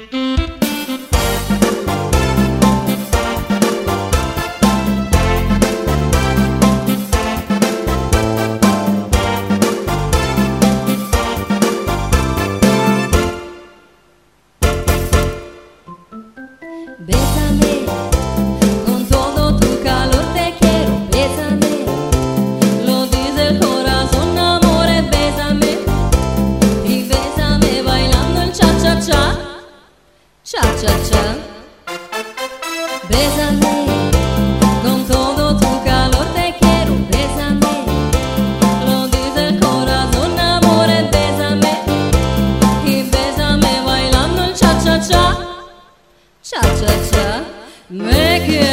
Bésame, con todo tu calor te quiero, bésame, lo dice el corazón, amore, bésame, y bésame bailando el cha-cha-cha, cha-cha-cha. Bésame, con todo tu calor te quiero, bésame, lo dice el corazón, amore, bésame, y bésame bailando el cha-cha-cha. Cha cha cha, me quiero.